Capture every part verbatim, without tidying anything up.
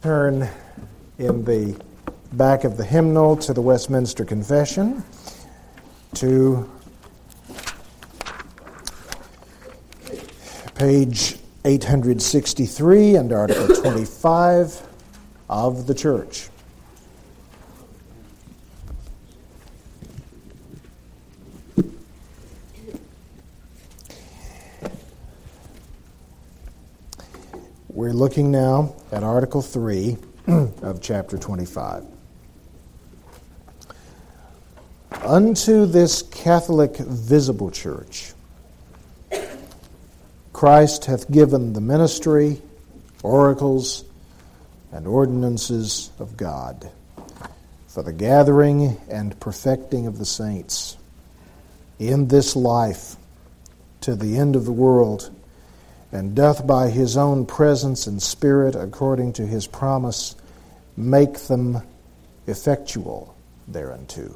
Turn in the back of the hymnal to the Westminster Confession to page eight hundred sixty-three and Article twenty-five of the Church. We're looking now at Article three of Chapter twenty-five. Unto this Catholic visible Church, Christ hath given the ministry, oracles, and ordinances of God, for the gathering and perfecting of the saints, in this life, to the end of the world, and doth by his own presence and Spirit, according to his promise, make them effectual thereunto.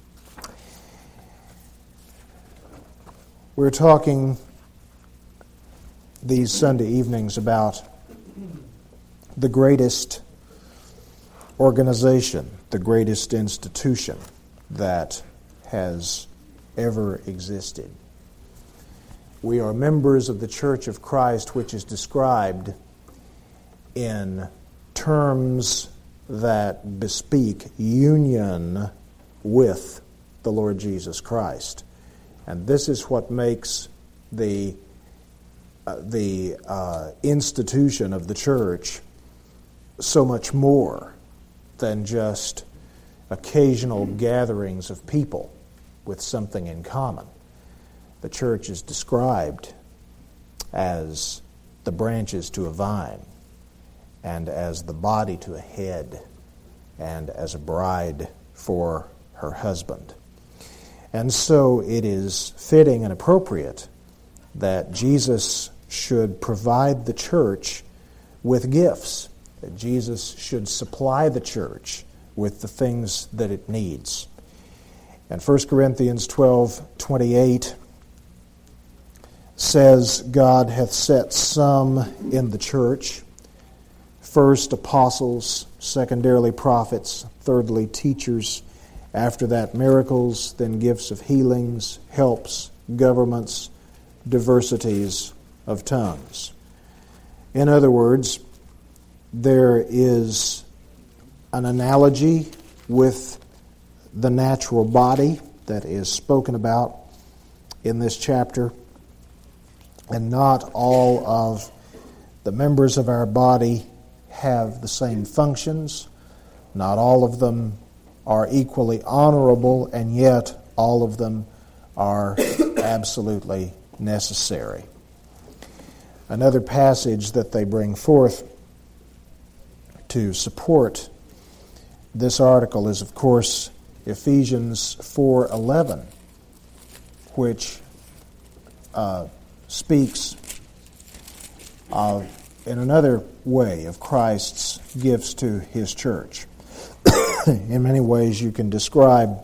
We're talking these Sunday evenings about the greatest organization, the greatest institution that has ever existed. We are members of the Church of Christ, which is described in terms that bespeak union with the Lord Jesus Christ. And this is what makes the, uh, the uh, institution of the church so much more than just occasional gatherings of people with something in common. The church is described as the branches to a vine, and as the body to a head, and as a bride for her husband. And so it is fitting and appropriate that Jesus should provide the church with gifts, that Jesus should supply the church with the things that it needs. And First Corinthians twelve twenty-eight says, God hath set some in the church, first apostles, secondarily prophets, thirdly teachers, after that miracles, then gifts of healings, helps, governments, diversities of tongues. In other words, there is an analogy with the natural body that is spoken about in this chapter. And not all of the members of our body have the same functions. Not all of them are equally honorable, and yet all of them are absolutely necessary. Another passage that they bring forth to support this article is, of course, Ephesians four eleven, which uh, speaks of, in another way, of Christ's gifts to his church. In many ways, you can describe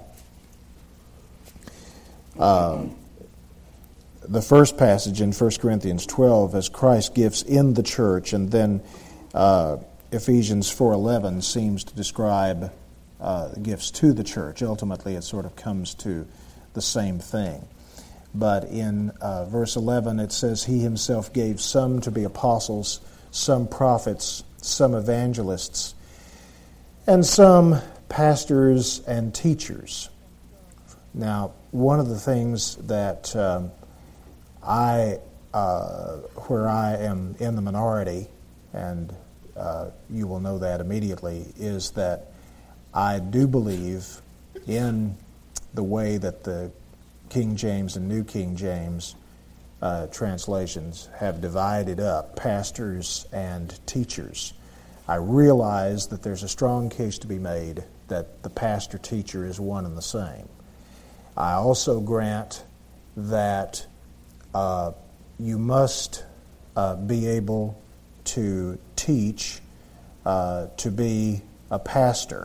uh, the first passage in First Corinthians twelve as Christ's gifts in the church, and then uh, Ephesians four eleven seems to describe uh, gifts to the church. Ultimately, it sort of comes to the same thing. But in uh, verse eleven, it says, He himself gave some to be apostles, some prophets, some evangelists, and some pastors and teachers. Now, one of the things that um, I, uh, where I am in the minority, and uh, you will know that immediately, is that I do believe in the way that the King James and New King James uh, translations have divided up pastors and teachers. I realize that there's a strong case to be made that the pastor-teacher is one and the same. I also grant that uh, you must uh, be able to teach uh, to be a pastor.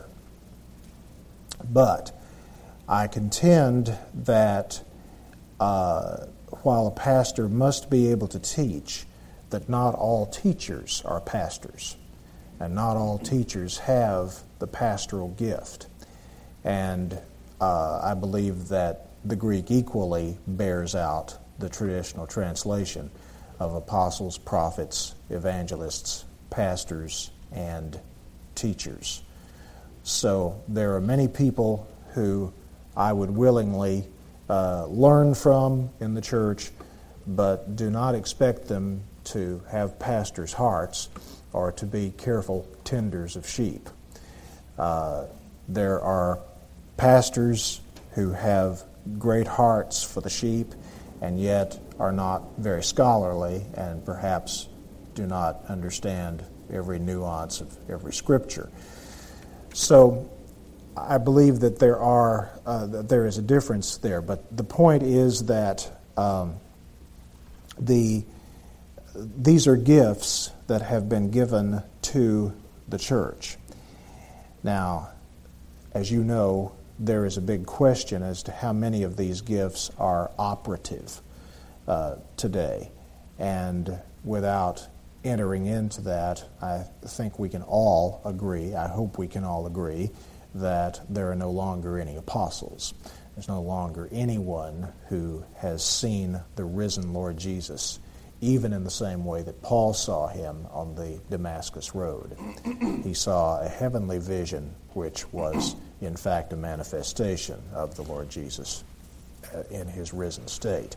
But I contend that uh, while a pastor must be able to teach, that not all teachers are pastors. and not all teachers have the pastoral gift. And uh, I believe that the Greek equally bears out the traditional translation of apostles, prophets, evangelists, pastors, and teachers. So there are many people who I would willingly uh, learn from in the church, but do not expect them to have pastors' hearts or to be careful tenders of sheep. Uh, there are pastors who have great hearts for the sheep and yet are not very scholarly and perhaps do not understand every nuance of every scripture. So I believe that there are uh, that there is a difference there, but the point is that um, the these are gifts that have been given to the church. Now, as you know, there is a big question as to how many of these gifts are operative uh, today. And without entering into that, I think we can all agree, I hope we can all agree, that there are no longer any apostles. There's no longer anyone who has seen the risen Lord Jesus, even in the same way that Paul saw him on the Damascus Road. He saw a heavenly vision, which was, in fact, a manifestation of the Lord Jesus in his risen state.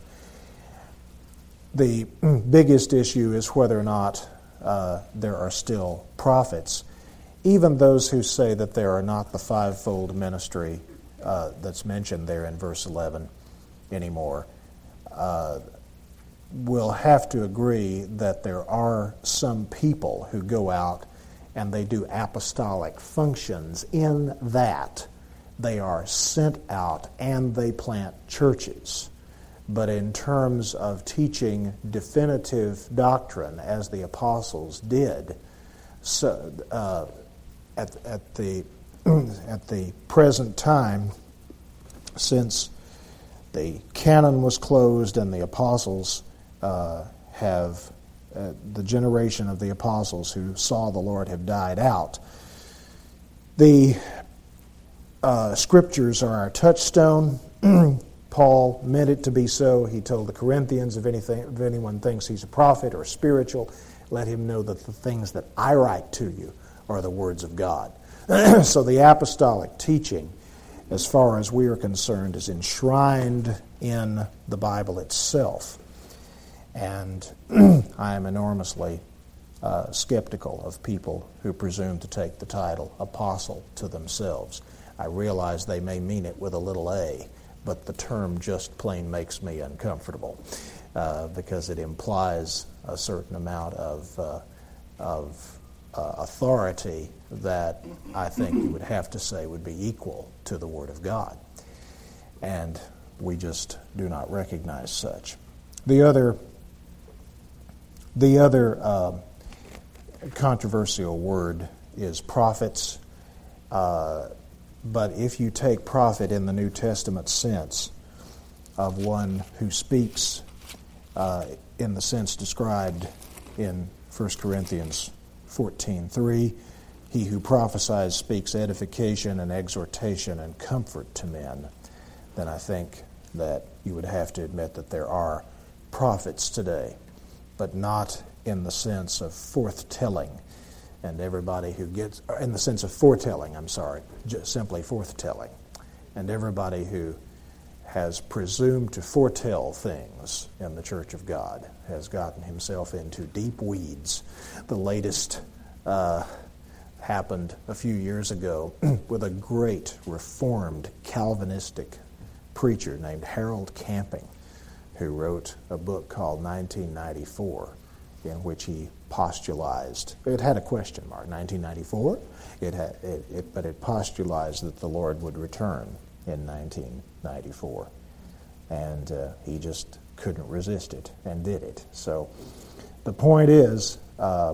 The biggest issue is whether or not uh, there are still prophets. Even those who say that there are not the fivefold ministry uh, that's mentioned there in verse eleven anymore, uh, will have to agree that there are some people who go out and they do apostolic functions in that they are sent out and they plant churches. But in terms of teaching definitive doctrine, as the apostles did, so uh, at, at the at the present time, since the canon was closed and the apostles uh, have uh, the generation of the apostles who saw the Lord have died out, the uh, scriptures are our touchstone. Paul meant it to be so. He told the Corinthians, if anything, if anyone thinks he's a prophet or spiritual, let him know that the things that I write to you are the words of God. So the apostolic teaching, as far as we are concerned, is enshrined in the Bible itself. And I am enormously uh, skeptical of people who presume to take the title apostle to themselves. I realize they may mean it with a little a, but the term just plain makes me uncomfortable uh, because it implies a certain amount of, uh, of uh, authority that I think you would have to say would be equal to the Word of God. And we just do not recognize such. The other, the other uh, controversial word is prophets. Uh, But if you take prophet in the New Testament sense of one who speaks uh, in the sense described in First Corinthians fourteen three, he who prophesies speaks edification and exhortation and comfort to men, then I think that you would have to admit that there are prophets today, but not in the sense of forthtelling. And everybody who gets, in the sense of foretelling, I'm sorry, just simply forthtelling. And everybody who has presumed to foretell things in the Church of God has gotten himself into deep weeds. The latest uh, happened a few years ago with a great Reformed Calvinistic preacher named Harold Camping, who wrote a book called nineteen ninety-four, in which he postulized, it had a question mark, nineteen ninety-four, it had, it, it, but it postulized that the Lord would return in nineteen ninety-four. And uh, he just couldn't resist it and did it. So the point is, uh,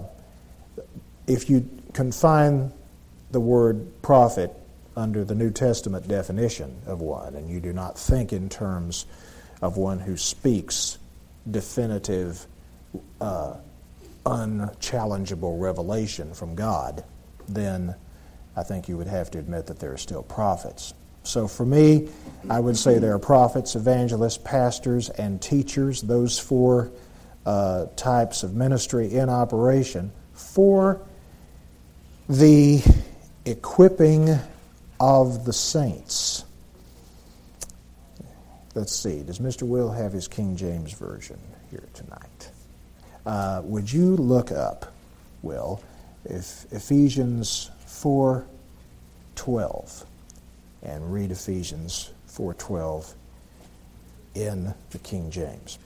if you confine the word prophet under the New Testament definition of one, and you do not think in terms of one who speaks definitive uh, unchallengeable revelation from God, then I think you would have to admit that there are still prophets. So for me, I would say there are prophets, evangelists, pastors, and teachers, those four uh, types of ministry in operation for the equipping of the saints. Let's see, does Mister Will have his King James Version here tonight? Uh, would you look up, Will, if Ephesians four twelve, and read Ephesians four twelve in the King James.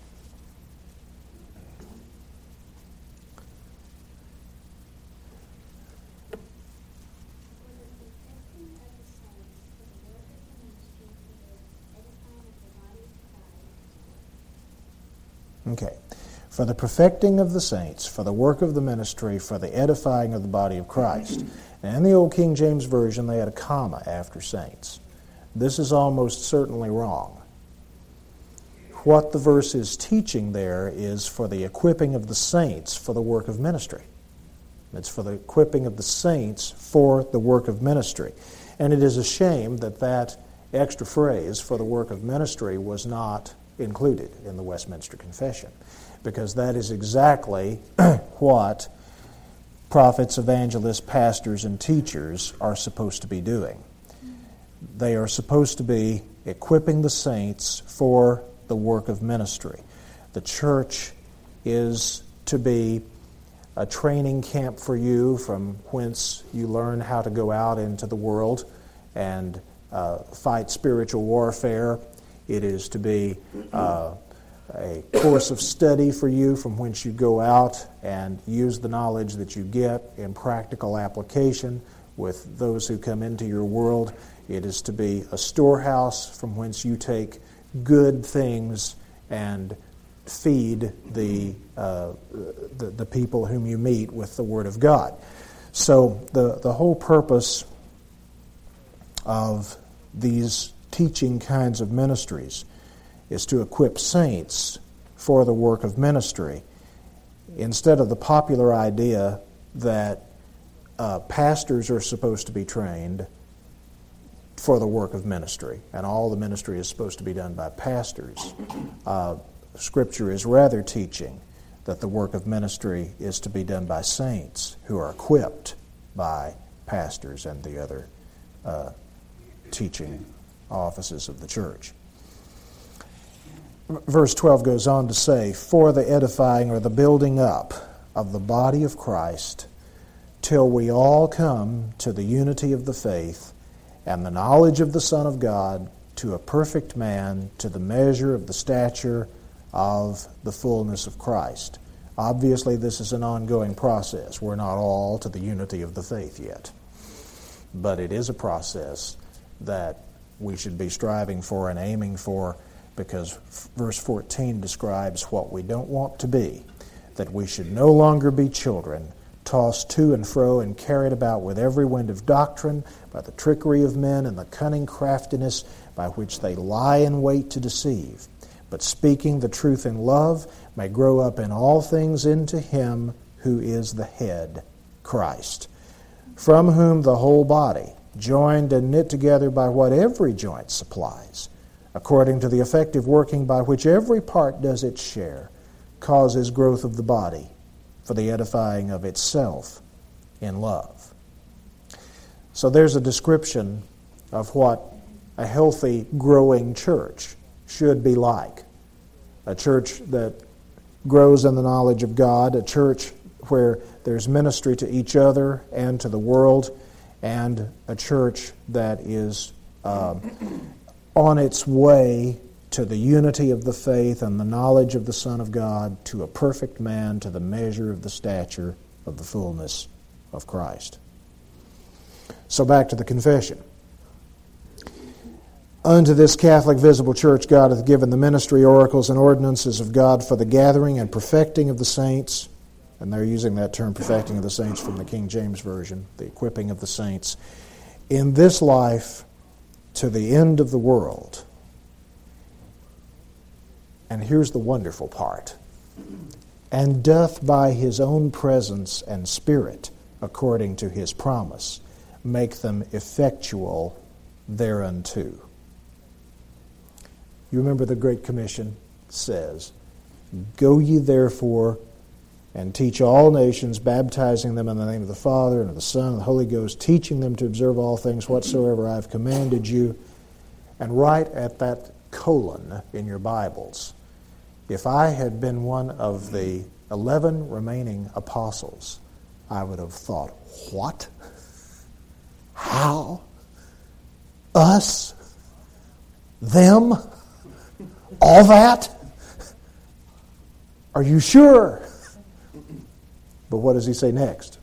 Okay. For the perfecting of the saints, for the work of the ministry, for the edifying of the body of Christ. And in the old King James Version, they had a comma after saints. This is almost certainly wrong. What the verse is teaching there is for the equipping of the saints for the work of ministry. It's for the equipping of the saints for the work of ministry. And it is a shame that that extra phrase for the work of ministry was not included in the Westminster Confession, because that is exactly what prophets, evangelists, pastors, and teachers are supposed to be doing. They are supposed to be equipping the saints for the work of ministry. The church is to be a training camp for you from whence you learn how to go out into the world and uh, fight spiritual warfare. It is to be uh, a course of study for you from whence you go out and use the knowledge that you get in practical application with those who come into your world. It is to be a storehouse from whence you take good things and feed the, uh, the the people whom you meet with the Word of God. So the, the whole purpose of these teaching kinds of ministries is to equip saints for the work of ministry, instead of the popular idea that uh, pastors are supposed to be trained for the work of ministry, and all the ministry is supposed to be done by pastors. Uh, Scripture is rather teaching that the work of ministry is to be done by saints who are equipped by pastors and the other uh, teaching offices of the church. Verse twelve goes on to say, for the edifying or the building up of the body of Christ, till we all come to the unity of the faith and the knowledge of the Son of God, to a perfect man, to the measure of the stature of the fullness of Christ. Obviously, this is an ongoing process. We're not all to the unity of the faith yet. But it is a process that we should be striving for and aiming for, because verse fourteen describes what we don't want to be, that we should no longer be children, tossed to and fro and carried about with every wind of doctrine, by the trickery of men and the cunning craftiness by which they lie in wait to deceive, but speaking the truth in love may grow up in all things into Him who is the head, Christ, from whom the whole body, joined and knit together by what every joint supplies, according to the effective working by which every part does its share, causes growth of the body for the edifying of itself in love. So there's a description of what a healthy, growing church should be like. A church that grows in the knowledge of God, a church where there's ministry to each other and to the world, and a church that is um, on its way to the unity of the faith and the knowledge of the Son of God, to a perfect man, to the measure of the stature of the fullness of Christ. So back to the confession. Unto this Catholic visible church God hath given the ministry, oracles, and ordinances of God for the gathering and perfecting of the saints. And they're using that term, perfecting of the saints, from the King James Version, the equipping of the saints, in this life to the end of the world. And here's the wonderful part. and doth by his own presence and Spirit, according to his promise, make them effectual thereunto. You remember the Great Commission says, Go ye therefore and teach all nations, baptizing them in the name of the Father and of the Son and the Holy Ghost, teaching them to observe all things whatsoever I have commanded you. And right at that colon in your Bibles, if I had been one of the eleven remaining apostles, I would have thought, what? How? Us? Them? All that? Are you sure? But what does he say next?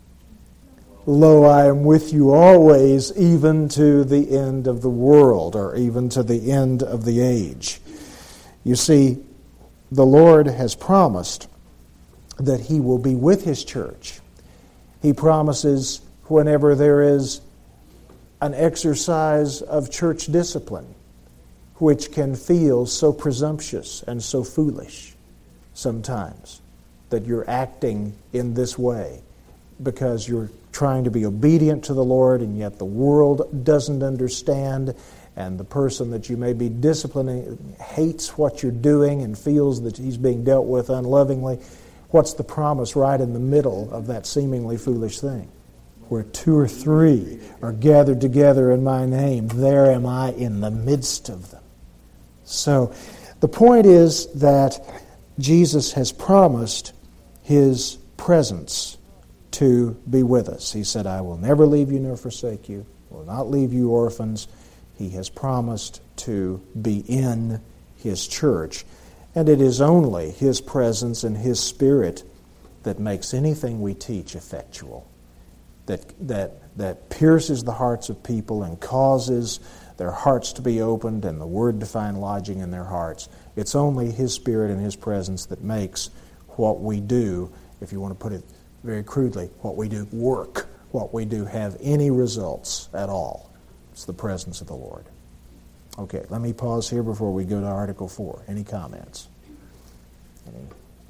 Lo, I am with you always, even to the end of the world, or even to the end of the age. You see, the Lord has promised that he will be with his church. He promises whenever there is an exercise of church discipline, which can feel so presumptuous and so foolish sometimes, that you're acting in this way because you're trying to be obedient to the Lord, and yet the world doesn't understand, and the person that you may be disciplining hates what you're doing and feels that he's being dealt with unlovingly. What's the promise right in the middle of that seemingly foolish thing? Where two or three are gathered together in my name, there am I in the midst of them. So the point is that Jesus has promised his presence to be with us. He said, I will never leave you nor forsake you, will not leave you orphans. He has promised to be in his church. And it is only his presence and his Spirit that makes anything we teach effectual, that that that pierces the hearts of people and causes their hearts to be opened and the Word to find lodging in their hearts. It's only his Spirit and his presence that makes what we do, if you want to put it very crudely, what we do work, what we do have any results at all. It's the presence of the Lord. Okay, let me pause here before we go to Article four. Any comments? Any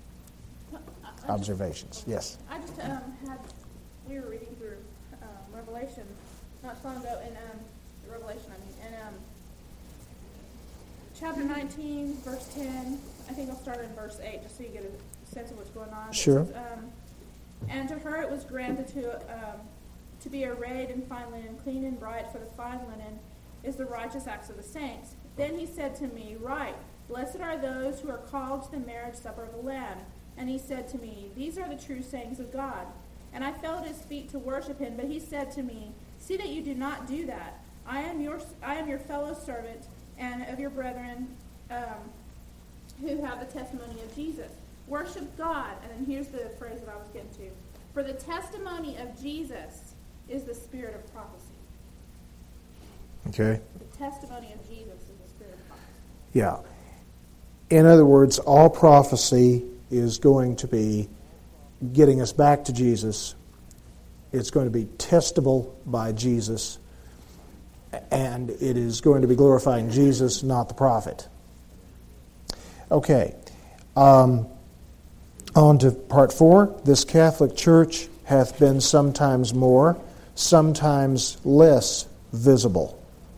observations? Yes? I just um, had, we were reading through um, Revelation not so long ago, and um, Revelation, I mean, and um, chapter nineteen, verse ten, I think I'll start in verse eight, just so you get a sense of what's going on. Sure. It says, um, and to her it was granted to um, to be arrayed in fine linen, clean and bright, for the fine linen is the righteous acts of the saints. Then he said to me, Write, blessed are those who are called to the marriage supper of the Lamb. And he said to me, These are the true sayings of God. And I fell at his feet to worship him, but he said to me, See that you do not do that. I am your I am your fellow servant and of your brethren um, who have the testimony of Jesus. Worship God. And then here's the phrase that I was getting to. For the testimony of Jesus is the spirit of prophecy. Okay. The testimony of Jesus is the spirit of prophecy. Yeah. In other words, all prophecy is going to be getting us back to Jesus. It's going to be testable by Jesus. And it is going to be glorifying Jesus, not the prophet. Okay. Um, on to part four. This Catholic Church hath been sometimes more, sometimes less visible.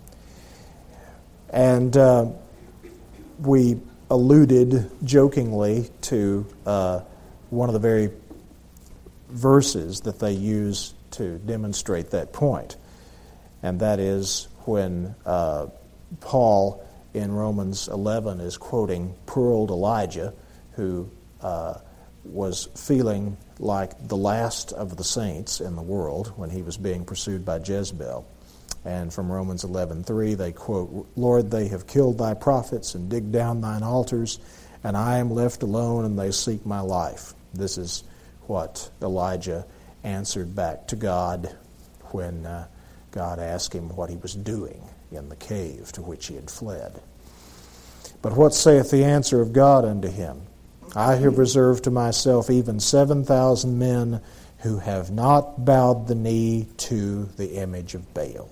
And uh, we alluded jokingly to uh, one of the very verses that they use to demonstrate that point. And that is when uh, Paul in Romans eleven is quoting poor old Elijah, who uh, was feeling like the last of the saints in the world when he was being pursued by Jezebel. And from Romans eleven three, they quote, Lord, they have killed thy prophets and digged down thine altars, and I am left alone, and they seek my life. This is what Elijah answered back to God when uh, God asked him what he was doing in the cave to which he had fled. But what saith the answer of God unto him? I have reserved to myself even seven thousand men who have not bowed the knee to the image of Baal.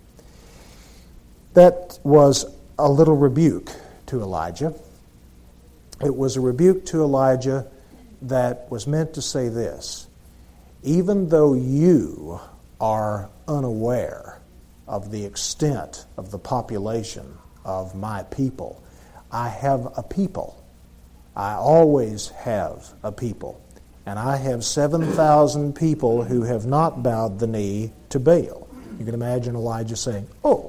That was a little rebuke to Elijah. It was a rebuke to Elijah that was meant to say this: even though you are unaware of the extent of the population of my people, I have a people. I always have a people. And I have seven thousand people who have not bowed the knee to Baal. You can imagine Elijah saying, oh,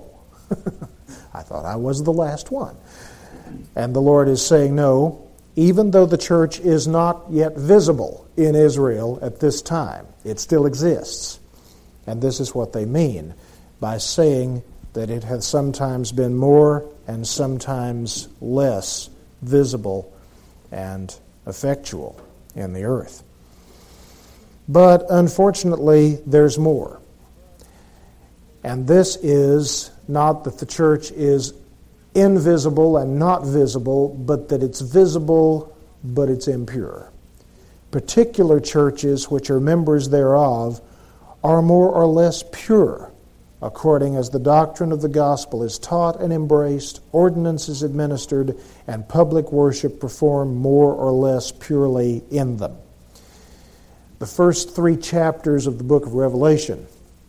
I thought I was the last one. And the Lord is saying, no, even though the church is not yet visible in Israel at this time, it still exists. And this is what they mean by saying that it hath sometimes been more and sometimes less visible and effectual in the earth. But unfortunately, there's more. And this is not that the church is invisible and not visible, but that it's visible, but it's impure. Particular churches which are members thereof are more or less pure, according as the doctrine of the gospel is taught and embraced, ordinances administered, and public worship performed more or less purely in them. The first three chapters of the book of Revelation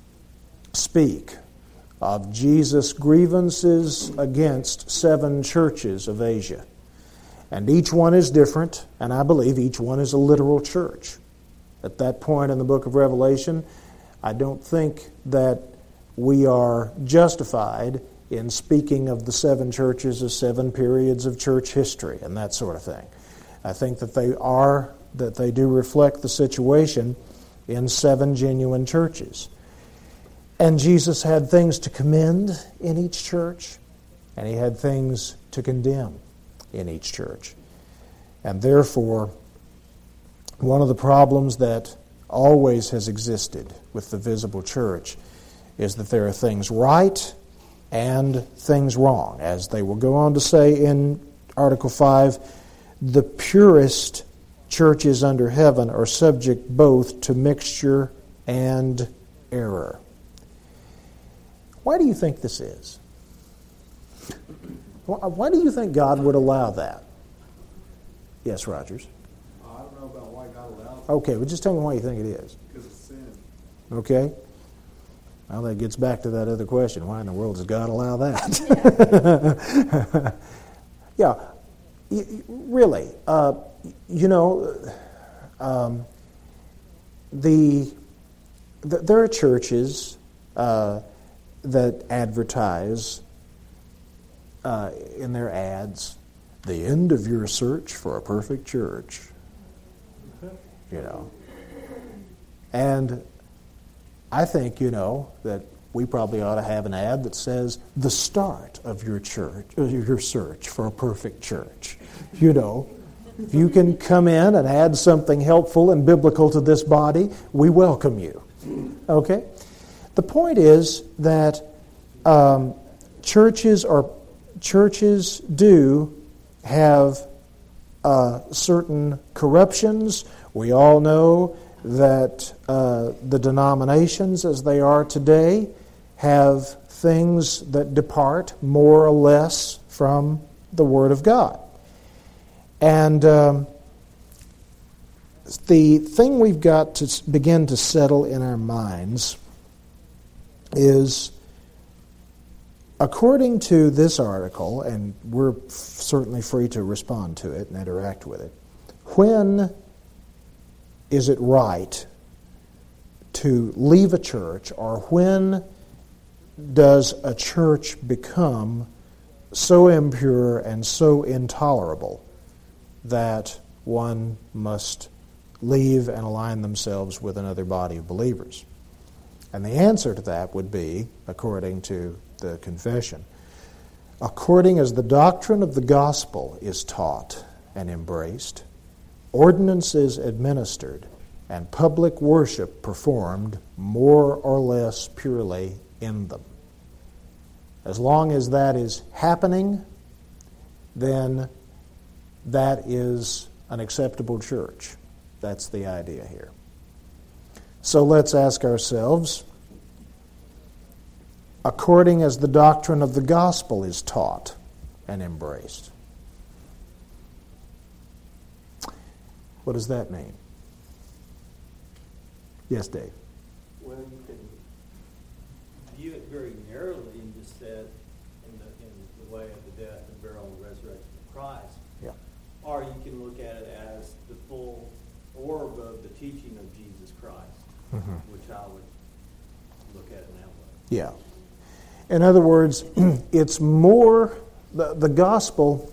speak of Jesus' grievances against seven churches of Asia. And each one is different, and I believe each one is a literal church. At that point in the book of Revelation, I don't think that we are justified in speaking of the seven churches as seven periods of church history and that sort of thing. I think that they are, that they do reflect the situation in seven genuine churches. And Jesus had things to commend in each church, and he had things to condemn in each church. And therefore, one of the problems that always has existed with the visible church is that there are things right and things wrong. As they will go on to say in Article five, the purest churches under heaven are subject both to mixture and error. Why do you think this is? Why do you think God would allow that? Yes, Rogers? Uh, I don't know about why God allows it. Okay, well just tell me why you think it is. Because it's sin. Okay. Well, that gets back to that other question. Why in the world does God allow that? Yeah, really. Uh, you know, um, the, the there are churches uh, that advertise uh, in their ads, the end of your search for a perfect church. You know. And I think, you know, that we probably ought to have an ad that says, the start of your church, your search for a perfect church. You know, if you can come in and add something helpful and biblical to this body, we welcome you. Okay? The point is that um, churches are churches do have uh, certain corruptions. We all know that uh, the denominations as they are today have things that depart more or less from the Word of God. And um, the thing we've got to begin to settle in our minds is, according to this article, and we're certainly free to respond to it and interact with it, when is it right to leave a church, or when does a church become so impure and so intolerable that one must leave and align themselves with another body of believers? And the answer to that would be, according to the confession, according as the doctrine of the gospel is taught and embraced, ordinances administered, and public worship performed more or less purely in them. As long as that is happening, then that is an acceptable church. That's the idea here. So let's ask ourselves, according as the doctrine of the gospel is taught and embraced, What does that mean? Yes, Dave? Well, you can view it very narrowly and just said in the, in the way of the death and burial and resurrection of Christ. Yeah. Or you can look at it as the full orb of the teaching of Jesus Christ, mm-hmm. which I would look at it that way. Yeah. In other words, it's more, the, the gospel,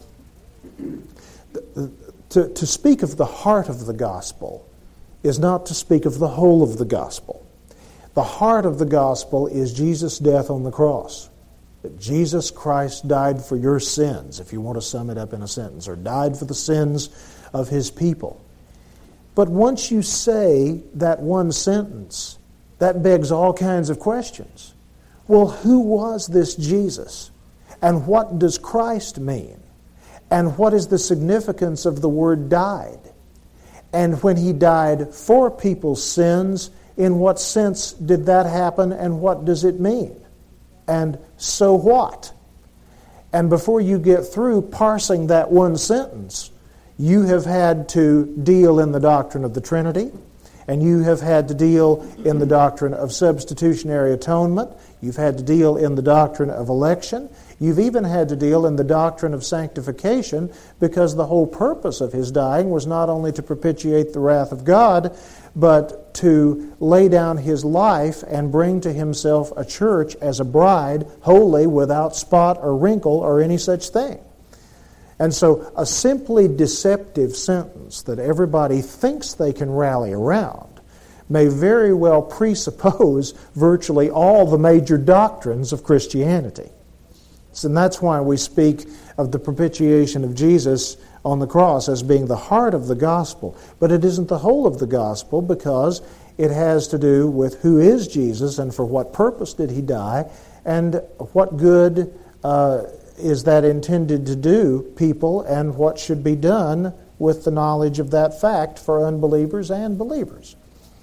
the, to, to speak of the heart of the gospel is not to speak of the whole of the gospel. The heart of the gospel is Jesus' death on the cross. That Jesus Christ died for your sins, if you want to sum it up in a sentence, or died for the sins of His people. But once you say that one sentence, that begs all kinds of questions. Well, who was this Jesus? And what does Christ mean? And what is the significance of the word died? And when He died for people's sins, in what sense did that happen and what does it mean? And so what? And before you get through parsing that one sentence, you have had to deal in the doctrine of the Trinity, and you have had to deal in the doctrine of substitutionary atonement. You've had to deal in the doctrine of election. You've even had to deal in the doctrine of sanctification, because the whole purpose of His dying was not only to propitiate the wrath of God, but to lay down His life and bring to Himself a church as a bride, holy, without spot or wrinkle or any such thing. And so a simply deceptive sentence that everybody thinks they can rally around may very well presuppose virtually all the major doctrines of Christianity. So, and that's why we speak of the propitiation of Jesus on the cross as being the heart of the gospel. But it isn't the whole of the gospel, because it has to do with who is Jesus and for what purpose did He die, and what good uh, is that intended to do people, and what should be done with the knowledge of that fact for unbelievers and believers.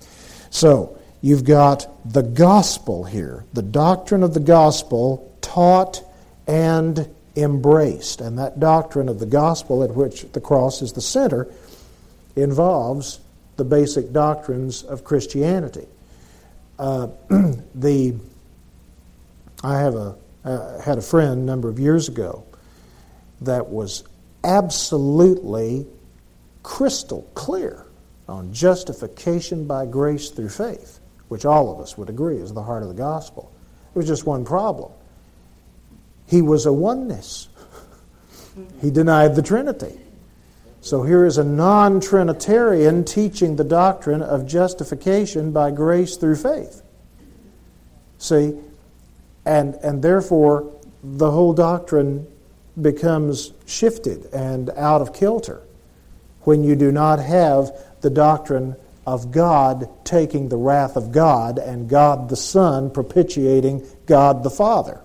So, you've got the gospel here, the doctrine of the gospel taught and embraced. And that doctrine of the gospel, at which the cross is the center, involves the basic doctrines of Christianity. Uh, the I have a uh, had a friend a number of years ago that was absolutely crystal clear on justification by grace through faith, which all of us would agree is the heart of the gospel. There was just one problem. He was a oneness. He denied the Trinity. So here is a non-Trinitarian teaching the doctrine of justification by grace through faith. See? And, and therefore, the whole doctrine becomes shifted and out of kilter when you do not have the doctrine of God taking the wrath of God and God the Son propitiating God the Father.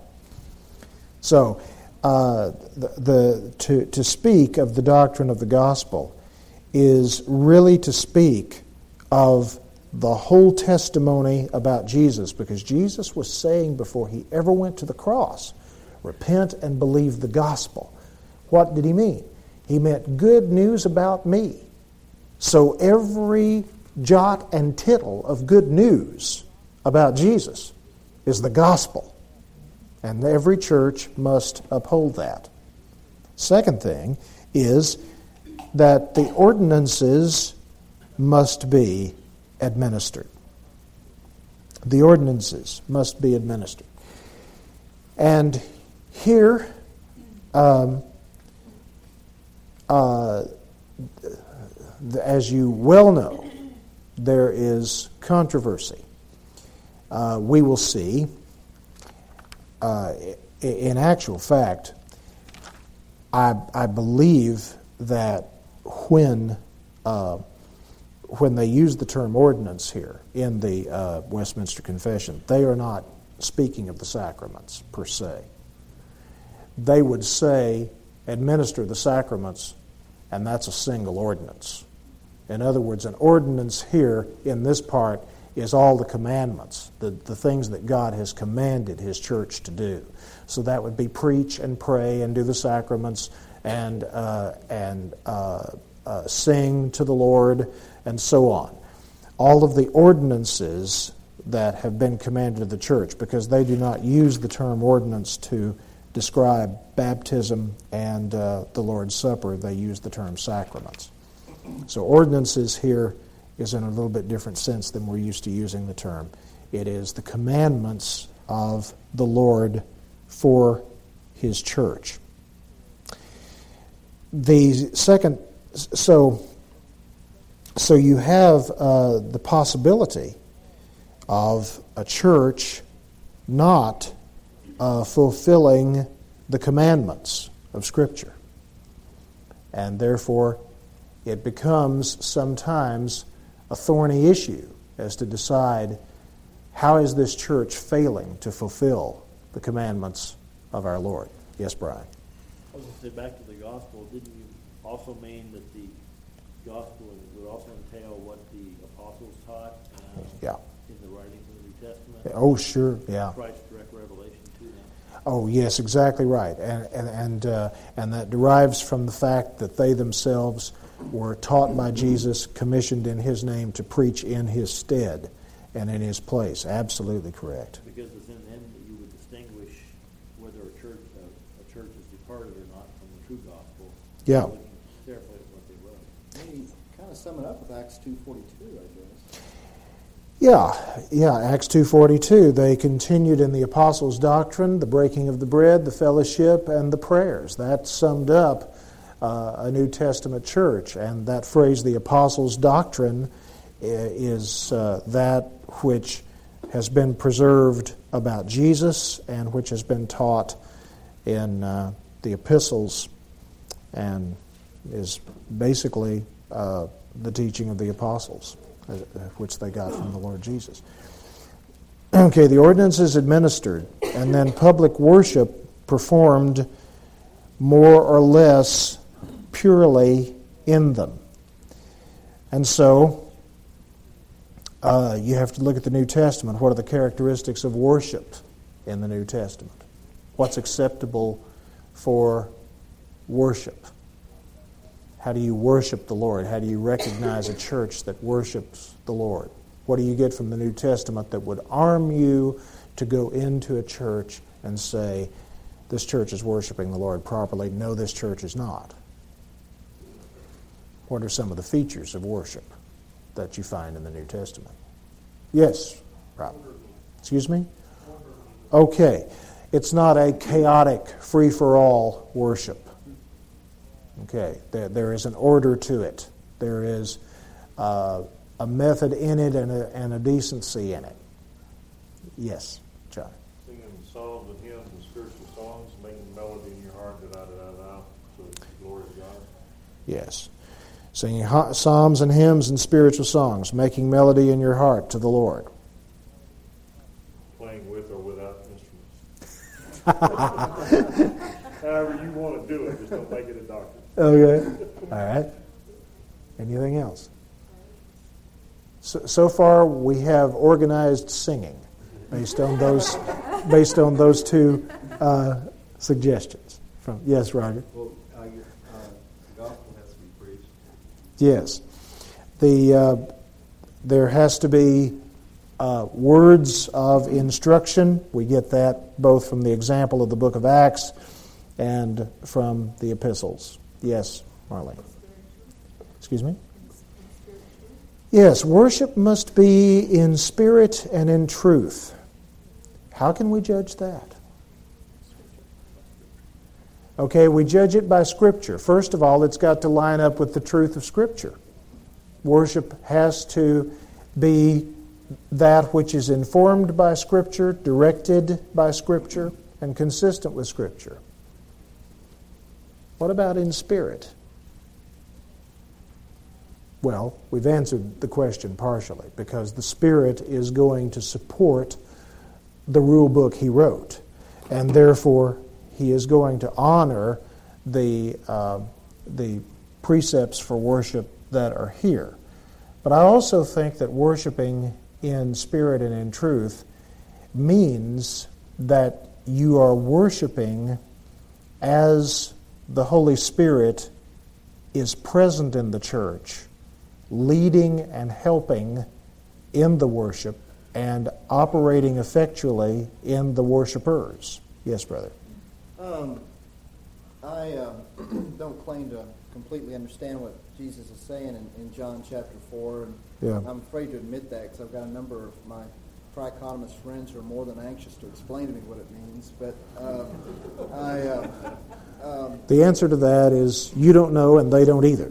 So, uh, the, the to, to speak of the doctrine of the gospel is really to speak of the whole testimony about Jesus, because Jesus was saying before He ever went to the cross, repent and believe the gospel. What did He mean? He meant good news about me. So every jot and tittle of good news about Jesus is the gospel. And every church must uphold that. Second thing is that the ordinances must be administered. The ordinances must be administered. And here, um, uh, as you well know, there is controversy. Uh, we will see, uh, in actual fact, I, I believe that when uh, when they use the term ordinance here in the uh, Westminster Confession, they are not speaking of the sacraments per se. They would say, administer the sacraments, and that's a single ordinance. In other words, an ordinance here in this part is all the commandments, the, the things that God has commanded His church to do. So that would be preach and pray and do the sacraments and uh, and uh, uh, sing to the Lord, and so on. All of the ordinances that have been commanded of the church, because they do not use the term ordinance to describe baptism and uh, the Lord's Supper. They use the term sacraments. So ordinances here is in a little bit different sense than we're used to using the term. It is the commandments of the Lord for His church. The second, so, so you have uh, the possibility of a church not uh, fulfilling the commandments of Scripture. And therefore, it becomes sometimes a thorny issue as to decide how is this church failing to fulfill the commandments of our Lord. Yes, Brian? I was going to say, back to the gospel, didn't you also mean that the gospel would also entail what the apostles taught uh, yeah. in the writings of the New Testament? Oh, sure, yeah. Christ's direct revelation to them. Oh, yes, exactly right. And and and, uh, and that derives from the fact that they themselves were taught by Jesus, commissioned in His name to preach in His stead and in His place. Absolutely correct. Because it's in them that you would distinguish whether a church a, a church is departed or not from the true gospel. Yeah. Looking carefully at what they wrote. Maybe kind of sum it up with Acts two forty-two, I guess. Yeah, yeah, Acts two forty-two, they continued in the apostles' doctrine, the breaking of the bread, the fellowship, and the prayers. That summed up uh, a New Testament church. And that phrase, the apostles' doctrine, is uh, that which has been preserved about Jesus and which has been taught in uh, the epistles and is basically uh, the teaching of the apostles, uh, which they got from the Lord Jesus. Okay, the ordinance is administered, and then public worship performed more or less purely in them. And so, uh, you have to look at the New Testament. What are the characteristics of worship in the New Testament? What's acceptable for worship? How do you worship the Lord? How do you recognize a church that worships the Lord? What do you get from the New Testament that would arm you to go into a church and say, this church is worshiping the Lord properly? No, this church is not. What are some of the features of worship that you find in the New Testament? Yes, Rob. Excuse me? Okay. It's not a chaotic, free-for-all worship. Okay. There, there is an order to it. There is uh, a method in it and a, and a decency in it. Yes, John. Singing psalms and hymns and spiritual songs, making melody in your heart, da da da da, to the glory of God. Yes. Singing psalms and hymns and spiritual songs, making melody in your heart to the Lord. Playing with or without instruments. However you want to do it, just don't make it a doctrine. Okay. All right. Anything else? So, so far, we have organized singing based on those based on those two uh, suggestions. From yes, Roger. Well, uh, uh, the gospel has to be preached. Yes, the uh, there has to be uh, words of instruction. We get that both from the example of the book of Acts and from the epistles. Yes, Marlene. Excuse me? Yes, worship must be in spirit and in truth. How can we judge that? Okay, we judge it by Scripture. First of all, it's got to line up with the truth of Scripture. Worship has to be that which is informed by Scripture, directed by Scripture, and consistent with Scripture. What about in spirit? Well, we've answered the question partially, because the Spirit is going to support the rule book He wrote, and therefore He is going to honor the uh, the precepts for worship that are here. But I also think that worshiping in spirit and in truth means that you are worshiping as the Holy Spirit is present in the church, leading and helping in the worship and operating effectually in the worshipers. Yes, brother. Um, I uh, don't claim to completely understand what Jesus is saying in, in John chapter four, and Yeah. I'm afraid to admit that because I've got a number of my trichotomist friends who are more than anxious to explain to me what it means. But uh, I, uh, um, The answer to that is you don't know and they don't either.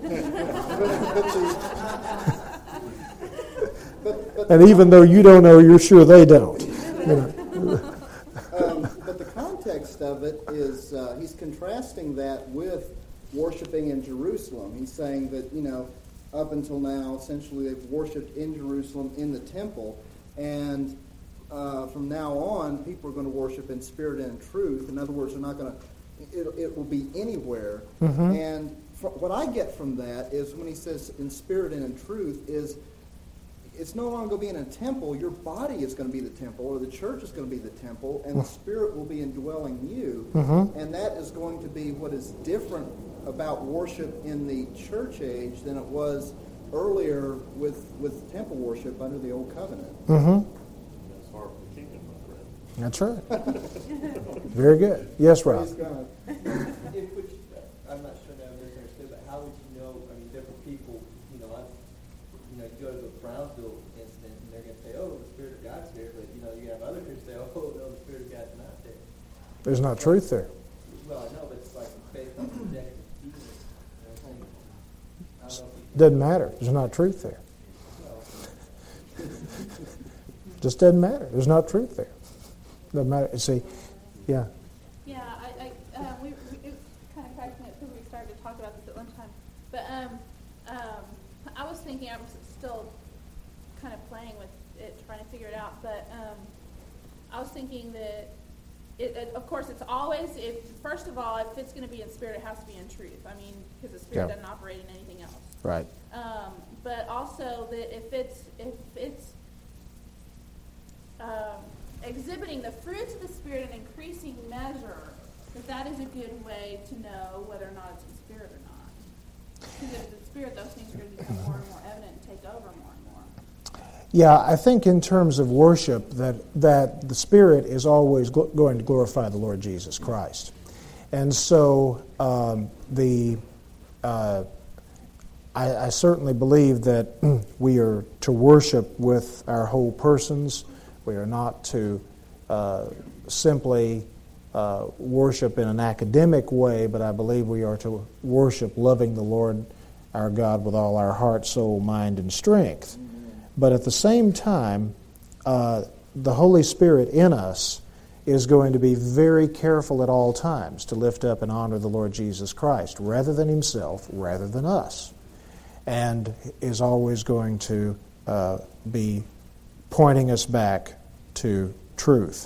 but, but, And even though you don't know, you're sure they don't. You know. um, but the context of it is uh, he's contrasting that with worshiping in Jerusalem. He's saying that, you know, up until now, essentially they've worshipped in Jerusalem in the temple, and uh, from now on, people are going to worship in spirit and in truth. In other words, they're not going to, it, it will be anywhere. Mm-hmm. And fr- what I get from that is when he says in spirit and in truth is it's no longer going to be in a temple. Your body is going to be the temple, or the church is going to be the temple, and the Spirit will be indwelling you. Mm-hmm. And that is going to be what is different about worship in the church age than it was earlier with, with temple worship under the Old Covenant. Mm-hmm. That's hard for the kingdom, my friend. That's right. Very good. Yes, Rob. Praise God. If which, I'm not sure now if this understood, but how would you know, I mean, different people, you know, I've, you know, you go to the Brownsville incident and they're going to say, oh, the Spirit of God's here, but, you know, you have other people say, oh, no, the Spirit of God's not there. There's not truth there. Well, I know, but it's like based on subjective feelings. You know, I think, I don't know if you Doesn't matter. There's not truth there. well, Just doesn't matter. There's not truth there. Doesn't matter. See, yeah. Yeah, I, I uh, we, we it kind of cracked me up because we started to talk about this at lunchtime. But um, um, I was thinking, I was still kind of playing with it, trying to figure it out. But um, I was thinking that, it, it, of course, it's always, if first of all, if it's going to be in spirit, it has to be in truth. I mean, because the spirit Yeah. doesn't operate in anything else. Right. Um, but also that if it's if it's um, exhibiting the fruits of the Spirit in increasing measure, that that is a good way to know whether or not it's in Spirit or not. Because if it's in Spirit, those things are going to become more and more evident and take over more and more. Yeah, I think in terms of worship that that the Spirit is always gl- going to glorify the Lord Jesus Christ. And so um, the uh, I, I certainly believe that we are to worship with our whole persons. We are not to uh, simply uh, worship in an academic way, but I believe we are to worship loving the Lord our God with all our heart, soul, mind, and strength. But at the same time, uh, the Holy Spirit in us is going to be very careful at all times to lift up and honor the Lord Jesus Christ, rather than himself, rather than us, and is always going to uh, be pointing us back to truth.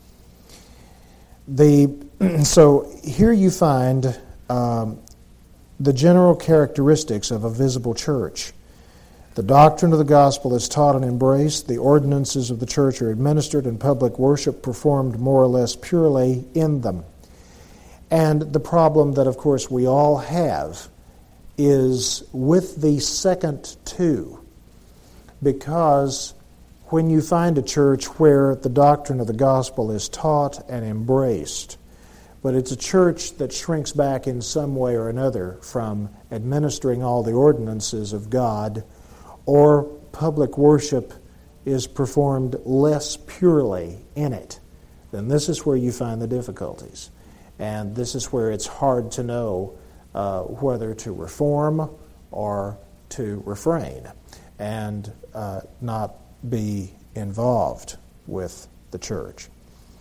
The so here you find um, the general characteristics of a visible church. The doctrine of the gospel is taught and embraced. The ordinances of the church are administered, and public worship performed more or less purely in them. And the problem that, of course, we all have is with the second two, because when you find a church where the doctrine of the gospel is taught and embraced, but it's a church that shrinks back in some way or another from administering all the ordinances of God, or public worship is performed less purely in it, then this is where you find the difficulties. And this is where it's hard to know uh, whether to reform or to refrain and uh, not be involved with the church.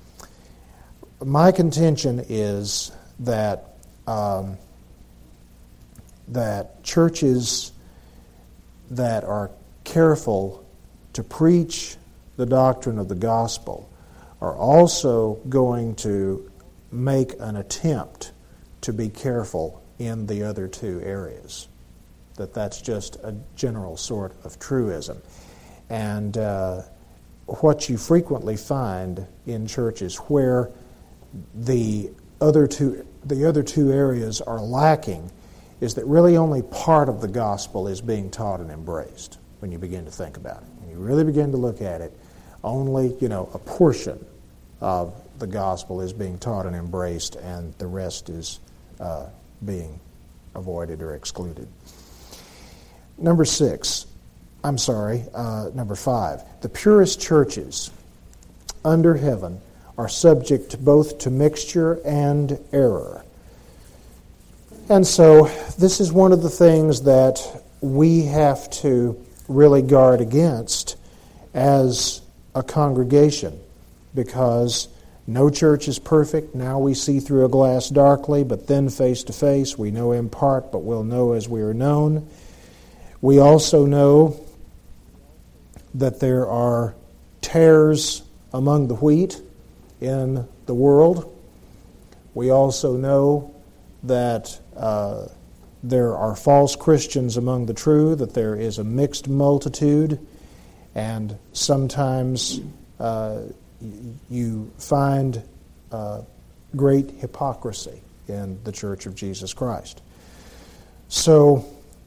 My contention is that um, that churches that are careful to preach the doctrine of the gospel are also going to make an attempt to be careful in the other two areas. That that's just a general sort of truism. And uh, what you frequently find in churches where the other two the other two areas are lacking is that really only part of the gospel is being taught and embraced when you begin to think about it. When you really begin to look at it, only, you know, a portion of the gospel is being taught and embraced, and the rest is uh, being avoided or excluded. Number six, I'm sorry, uh, number five. The purest churches under heaven are subject both to mixture and error. And so this is one of the things that we have to really guard against as a congregation, because no church is perfect. Now we see through a glass darkly, but then face to face. We know in part, but we'll know as we are known. We also know that there are tares among the wheat in the world. We also know that uh, there are false Christians among the true, that there is a mixed multitude, and sometimes uh, you find uh, great hypocrisy in the Church of Jesus Christ. So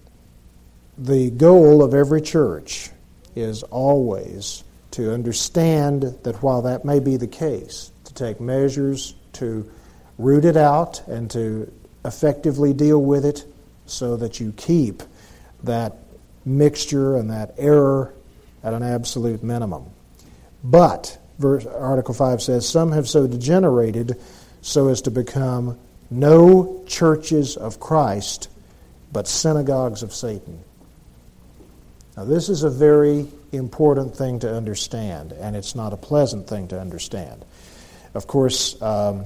the goal of every church is always to understand that while that may be the case, to take measures to root it out and to effectively deal with it so that you keep that mixture and that error at an absolute minimum. But, verse, Article five says, some have so degenerated so as to become no churches of Christ, but synagogues of Satan. Now, this is a very important thing to understand, and it's not a pleasant thing to understand. Of course, um,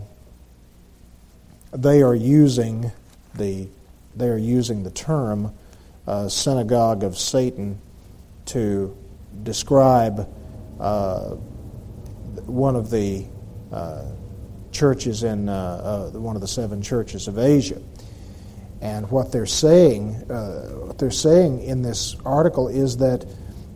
they are using the they are using the term uh, synagogue of Satan to describe uh, one of the uh, churches in uh, uh, one of the seven churches of Asia. And what they're saying, uh, what they're saying in this article is that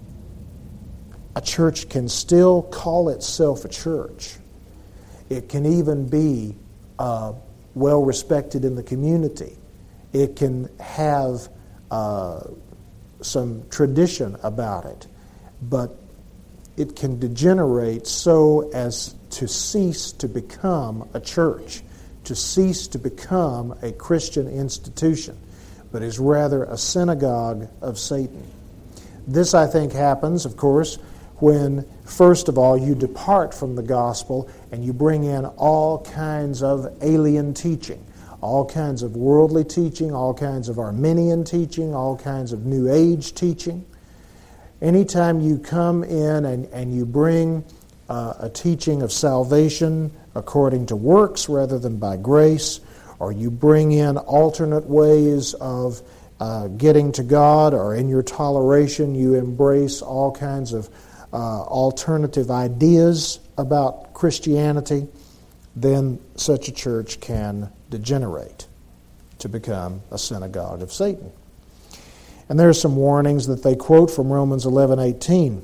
a church can still call itself a church. It can even be uh, well respected in the community. It can have uh, some tradition about it, but it can degenerate so as to cease to become a church, to cease to become a Christian institution, but is rather a synagogue of Satan. This, I think, happens, of course, when, first of all, you depart from the gospel and you bring in all kinds of alien teaching, all kinds of worldly teaching, all kinds of Arminian teaching, all kinds of New Age teaching. Anytime you come in and, and you bring uh, a teaching of salvation according to works rather than by grace, or you bring in alternate ways of uh, getting to God, or in your toleration you embrace all kinds of uh, alternative ideas about Christianity, then such a church can degenerate to become a synagogue of Satan. And there are some warnings that they quote from Romans eleven eighteen.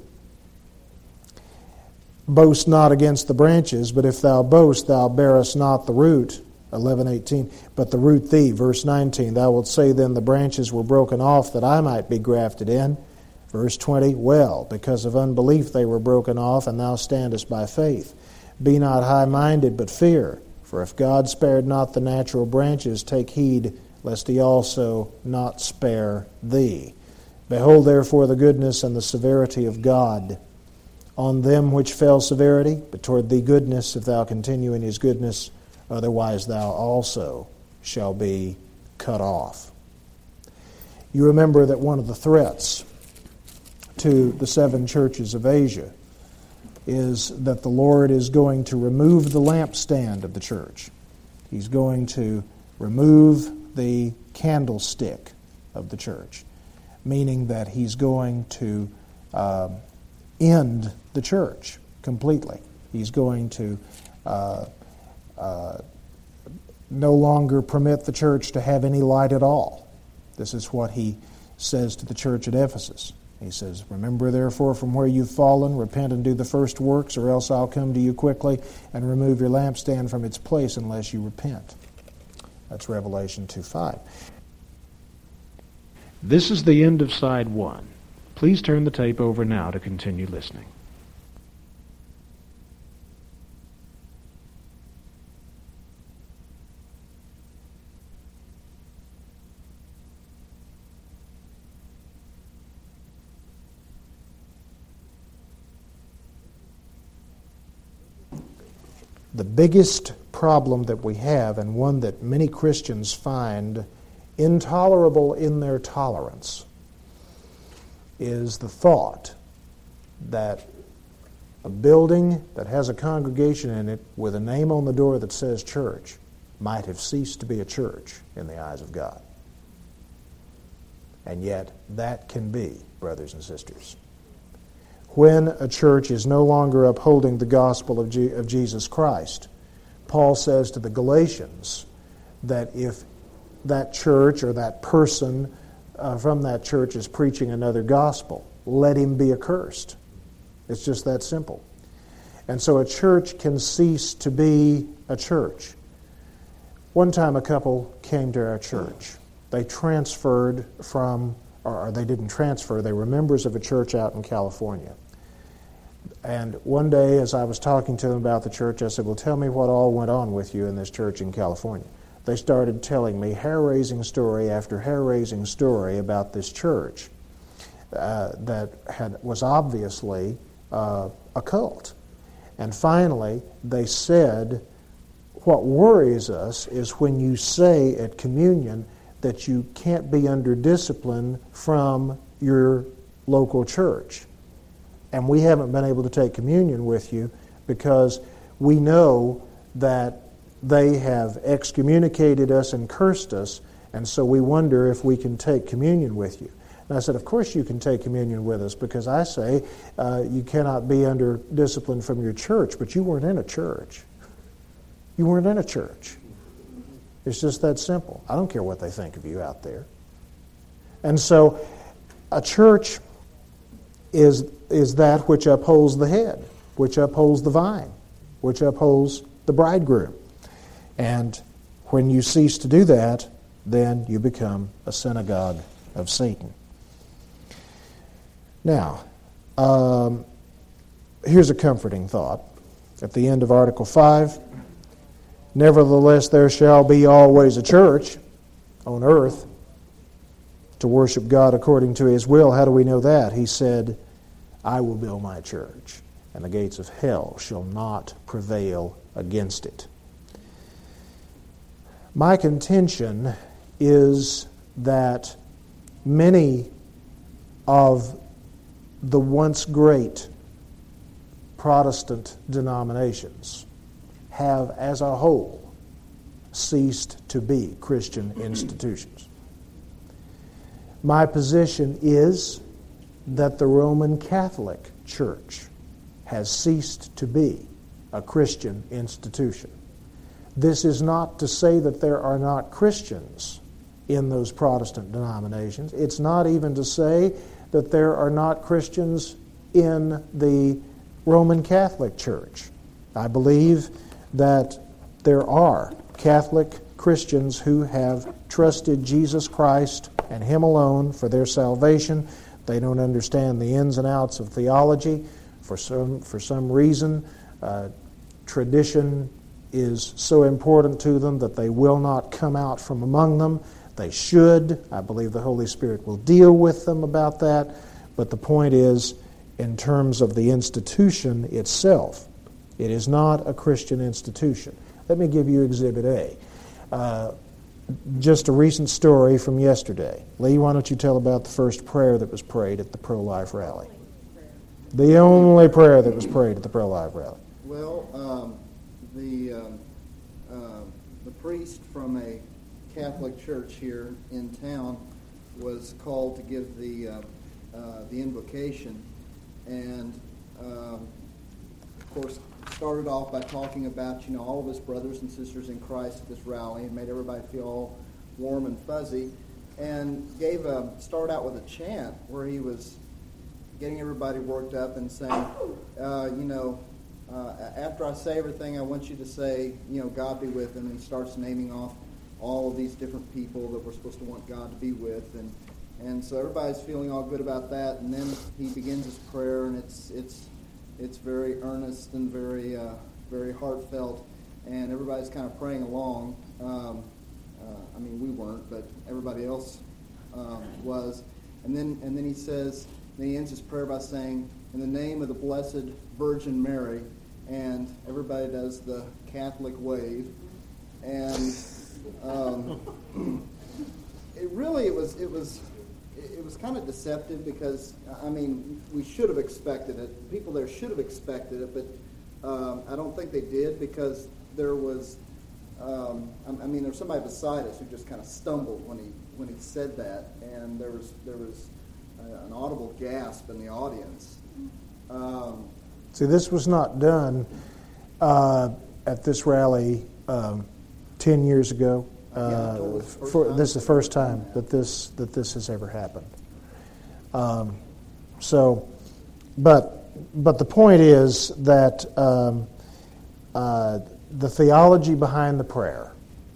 Boast not against the branches, but if thou boast, thou bearest not the root. eleven eighteen. But the root thee. Verse nineteen. Thou wilt say then the branches were broken off that I might be grafted in. Verse twenty. Well, because of unbelief they were broken off, and thou standest by faith. Be not high-minded, but fear. For if God spared not the natural branches, take heed lest he also not spare thee. Behold therefore the goodness and the severity of God on them which fell severity, but toward thee goodness, if thou continue in his goodness, otherwise thou also shall be cut off. You remember that one of the threats to the seven churches of Asia is that the Lord is going to remove the lampstand of the church. He's going to remove the candlestick of the church, meaning that he's going to uh, end the church completely. He's going to uh, uh, no longer permit the church to have any light at all. This is what he says to the church at Ephesus. He says, remember therefore from where you've fallen, repent and do the first works, or else I'll come to you quickly and remove your lampstand from its place unless you repent. That's Revelation two five. This is the end of side one. Please turn the tape over now to continue listening. The biggest problem that we have, and one that many Christians find intolerable in their tolerance, is the thought that a building that has a congregation in it with a name on the door that says church might have ceased to be a church in the eyes of God. And yet, that can be, brothers and sisters. When a church is no longer upholding the gospel of, G- of Jesus Christ, Paul says to the Galatians that if that church or that person uh, from that church is preaching another gospel, let him be accursed. It's just that simple. And so a church can cease to be a church. One time a couple came to our church. They transferred from, or they didn't transfer, they were members of a church out in California. And one day, as I was talking to them about the church, I said, well, tell me what all went on with you in this church in California. They started telling me hair-raising story after hair-raising story about this church uh, that had was obviously uh, a cult. And finally, they said, what worries us is when you say at communion that you can't be under discipline from your local church. And we haven't been able to take communion with you because we know that they have excommunicated us and cursed us, and so we wonder if we can take communion with you. And I said, of course you can take communion with us, because I say uh, you cannot be under discipline from your church, but you weren't in a church. You weren't in a church. It's just that simple. I don't care what they think of you out there. And so a church is is that which upholds the head, which upholds the vine, which upholds the bridegroom. And when you cease to do that, then you become a synagogue of Satan. Now, um, here's a comforting thought. At the end of Article five, nevertheless there shall be always a church on earth to worship God according to His will. How do we know that? He said, I will build my church, and the gates of hell shall not prevail against it. My contention is that many of the once great Protestant denominations have, as a whole, ceased to be Christian institutions. My position is that the Roman Catholic Church has ceased to be a Christian institution. This is not to say that there are not Christians in those Protestant denominations. It's not even to say that there are not Christians in the Roman Catholic Church. I believe that there are Catholic Christians who have trusted Jesus Christ and Him alone for their salvation. They don't understand the ins and outs of theology. For some, for some reason, uh, tradition is so important to them that they will not come out from among them. They should. I believe the Holy Spirit will deal with them about that. But the point is, in terms of the institution itself, it is not a Christian institution. Let me give you Exhibit A. Uh, Just a recent story from yesterday. Lee, why don't you tell about the first prayer that was prayed at the pro-life rally? The only prayer that was prayed at the pro-life rally. Well, um, the um, uh, the priest from a Catholic church here in town was called to give the uh, uh, the invocation, and um, of course started off by talking about, you know, all of his brothers and sisters in Christ at this rally, and made everybody feel all warm and fuzzy, and gave a start out with a chant where he was getting everybody worked up and saying, uh, you know, uh, after I say everything, I want you to say, you know, God be with him, and he starts naming off all of these different people that we're supposed to want God to be with, and And so everybody's feeling all good about that. And then he begins his prayer, and it's it's it's very earnest and very uh, very heartfelt. And everybody's kind of praying along. Um, uh, I mean, we weren't, but everybody else um, was. And then and then he says, then he ends his prayer by saying, "In the name of the Blessed Virgin Mary," and everybody does the Catholic wave. And um, it really it was it was. It was kind of deceptive because, I mean, we should have expected it. People there should have expected it, but um, I don't think they did because there was, um, I mean, there was somebody beside us who just kind of stumbled when he when he said that, and there was there was uh, an audible gasp in the audience. Um, See, this was not done uh, at this rally um, ten years ago. Uh, for, this is the first time that this that this has ever happened. Um, so, but but the point is that um, uh, the theology behind the prayer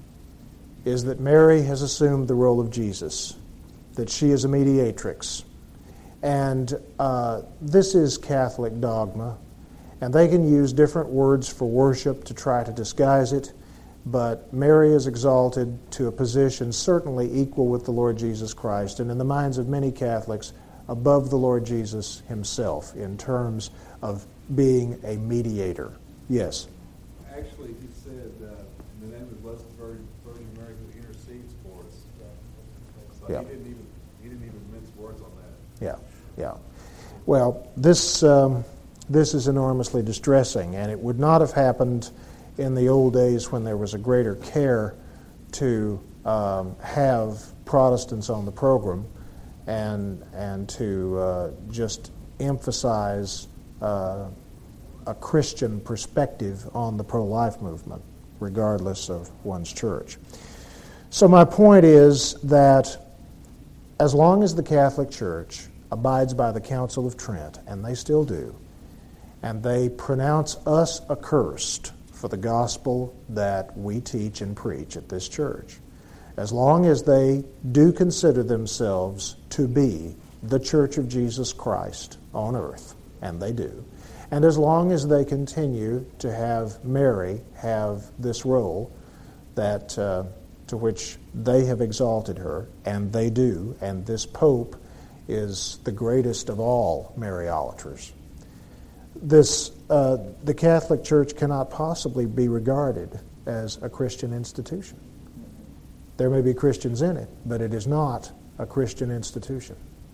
is that Mary has assumed the role of Jesus, that she is a mediatrix, and uh, this is Catholic dogma, and they can use different words for worship to try to disguise it. But Mary is exalted to a position certainly equal with the Lord Jesus Christ, and in the minds of many Catholics, above the Lord Jesus himself in terms of being a mediator. Yes? Actually, he said, uh, in the name of the Blessed Virgin, Virgin Mary who intercedes for us. So Yeah. he didn't even he didn't even mince words on that. Yeah, yeah. Well, this um, this is enormously distressing, and it would not have happened in the old days when there was a greater care to um, have Protestants on the program and and to uh, just emphasize uh, a Christian perspective on the pro-life movement, regardless of one's church. So my point is that as long as the Catholic Church abides by the Council of Trent, and they still do, and they pronounce us accursed for the gospel that we teach and preach at this church, as long as they do consider themselves to be the Church of Jesus Christ on earth, and they do, and as long as they continue to have Mary have this role that uh, to which they have exalted her, and they do, and this Pope is the greatest of all Mariolaters, This uh, the Catholic Church cannot possibly be regarded as a Christian institution. There may be Christians in it, but it is not a Christian institution.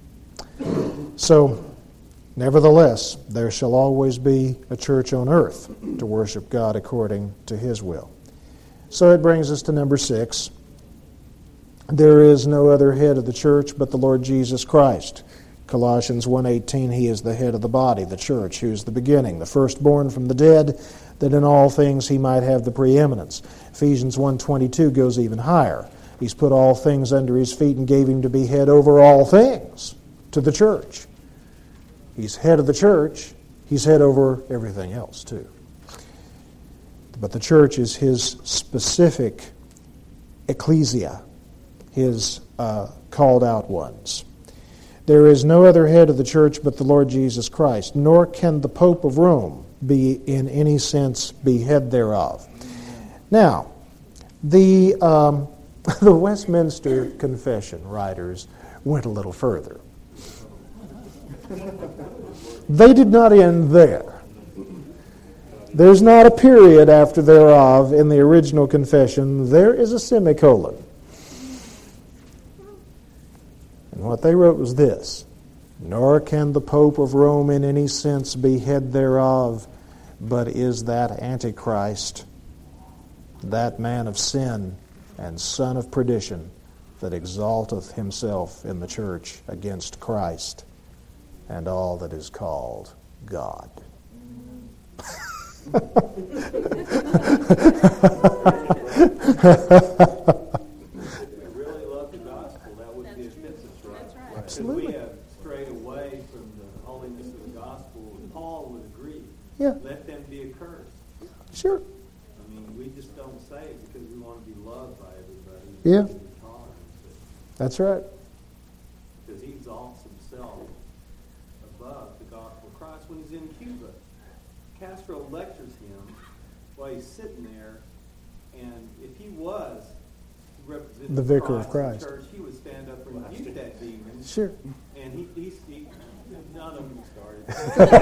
So, nevertheless, there shall always be a church on earth to worship God according to His will. So it brings us to number six. There is no other head of the church but the Lord Jesus Christ. Colossians one eighteen, He is the head of the body, the church, who is the beginning, the firstborn from the dead, that in all things He might have the preeminence. Ephesians one twenty-two goes even higher. He's put all things under His feet and gave Him to be head over all things to the church. He's head of the church. He's head over everything else too. But the church is His specific ecclesia, His uh, called out ones. There is no other head of the church but the Lord Jesus Christ, nor can the Pope of Rome be in any sense be head thereof. Now, the um, the Westminster Confession writers went a little further. They did not end there. There's not a period after thereof in the original confession. There is a semicolon. And what they wrote was this: nor can the Pope of Rome in any sense be head thereof, but is that Antichrist, that man of sin and son of perdition, that exalteth himself in the church against Christ and all that is called God. Absolutely. If we have strayed away from the holiness of the gospel, Paul would agree. Yeah. Let them be accursed. Sure. I mean, we just don't say it because we want to be loved by everybody. Yeah. Be tolerant. That's right. he's in Cuba. Castro lectures him while he's sitting there, and if he was representing The vicar of Christ. in church, he would stand up and rebuke that demon. Sure. And he, he, he none of them started.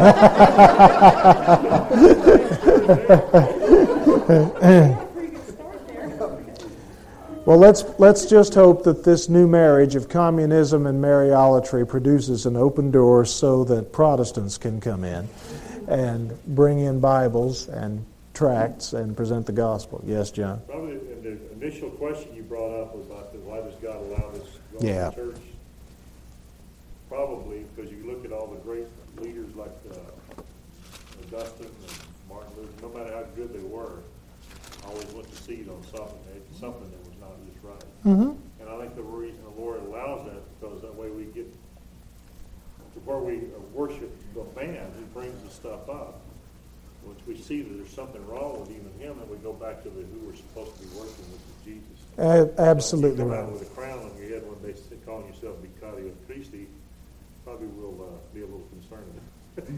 Well, let's let's just hope that this new marriage of communism and Mariolatry produces an open door so that Protestants can come in and bring in Bibles and tracts and present the gospel. Yes, John? Probably the initial question you brought up was about the, why does God allow this going Yeah. to church? Probably because you look at all the great leaders like uh, Augustine and Martin Luther, no matter how good they were, always went to seed on something, something that was not just right. Mm-hmm. And I think the reason the Lord allows that because that way we get to where we worship the man who brings the stuff up. Once we see that there's something wrong with even him, and we go back to the who we're supposed to be working with, is Jesus. A- absolutely you come right. out with a crown on your head when they say, calling yourself Vicari of Christi, probably will uh, be a little concerned.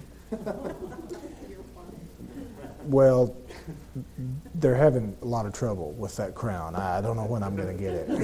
Well, they're having a lot of trouble with that crown. I don't know when I'm going to get it.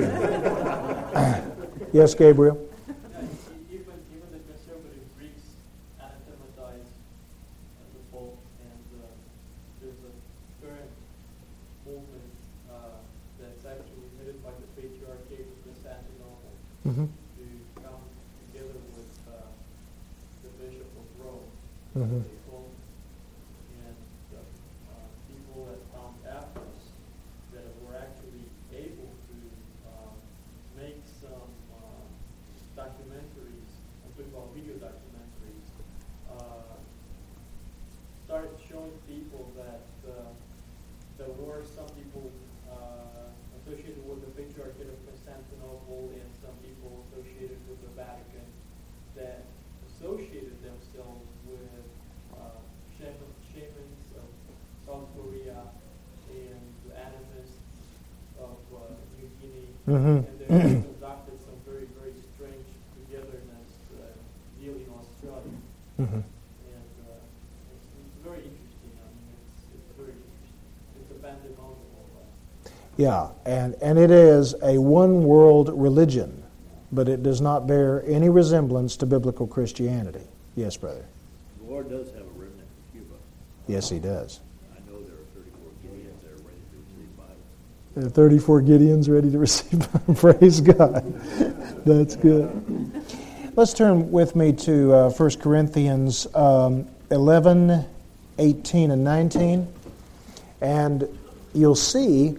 Yes, Gabriel? Even, even the conservative Greeks anathematize the Pope, and uh, there's a current movement uh, that's actually headed by the Patriarchate of Constantinople Mm-hmm. to come together with uh, the Bishop of Rome. Mm-hmm. They call him. And uh, uh, people that found after us that were actually able to um, make some uh, documentaries, I'm talking about video documentaries, uh, started showing people that uh, there were some people uh, associated with the Patriarchate of Constantinople and some people associated with the Vatican that associated themselves with uh, shaman- shamans of South Korea and the animists of uh, New Guinea, Mhm. and they conducted some very, very strange togetherness uh, deal in Australia. Mm-hmm. And uh, it's, it's very interesting. I mean, it's, it's very interesting. It's a pandemonium of that. Yeah, and, and it is a one-world religion, but it does not bear any resemblance to biblical Christianity. Yes, brother? The Lord does have a remnant in Cuba. Yes, he does. I know there are thirty-four Gideons that are ready to receive Bible. There are thirty-four Gideons ready to receive. Praise God. That's good. Let's turn with me to uh, First Corinthians um, eleven, eighteen, and nineteen. And you'll see